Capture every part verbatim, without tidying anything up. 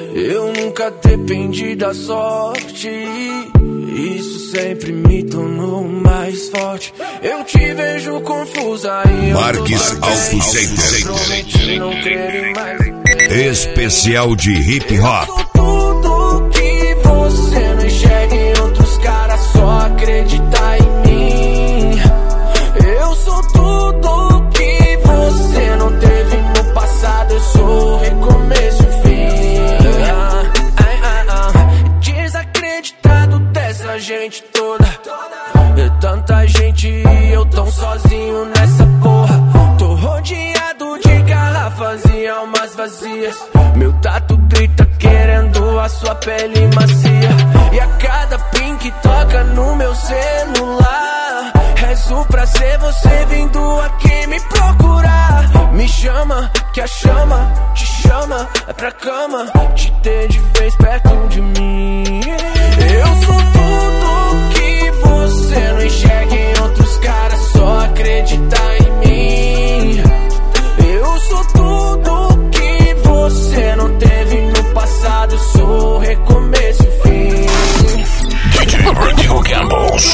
Eu nunca dependi da sorte, isso sempre me tornou mais forte. Eu te vejo confusa e Marques Auto Center. não creio mais. Especial de hip hop. Eu sou tudo que você não enxerga em outros caras, só acreditar em mim. Eu sou tudo que você não teve no passado, eu sou o recomeço e fim. Ah, ah, ah, ah. Desacreditado dessa gente toda, é tanta gente e eu tão sozinho nessa porra. Tô rodeado de garrafas e almas vazias. Meu tato grita querendo a sua pele macia. E a cada pin que toca no meu celular, rezo pra ser você vindo aqui me procurar. Me chama, que a chama te chama, é pra cama te ter de vez perto de mim. Eu sou tudo que você não enxerga em outros caras, só acreditar em mim. Eu sou tudo que você não teve no passado, sou o recomeço e fim. D J Rodrigo Campos.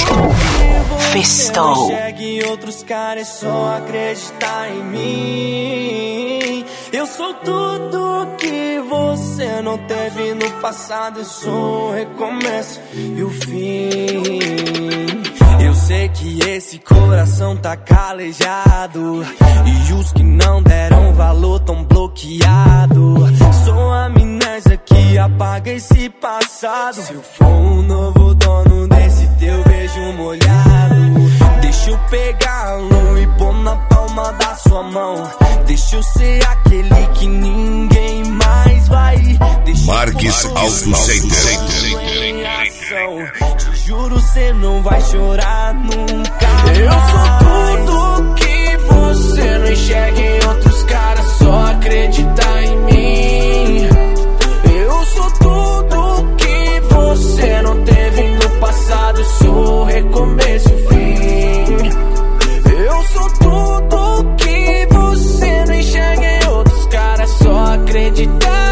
Festou. Enxerga em outros caras, só acreditar em mim. Eu sou tudo que você não teve no passado, eu sou o recomeço e o fim. Eu sei que esse coração tá calejado, e os que não deram valor tão bloqueado. Sou a amnésia que apaga esse passado. Se eu for um novo dono desse teu beijo molhado, deixa eu pegá-lo e pôr na palma da sua mão. Deixa eu ser aquele que ninguém mais vai. Deixa Marques Auto Center. Te juro, cê não vai chorar nunca. Eu sou tudo que você não enxerga em outros caras, só acreditar em mim. Eu sou tudo que você não teve no passado, sou o recomeço e fim. Eu sou tudo que você não enxerga em outros caras, só acreditar.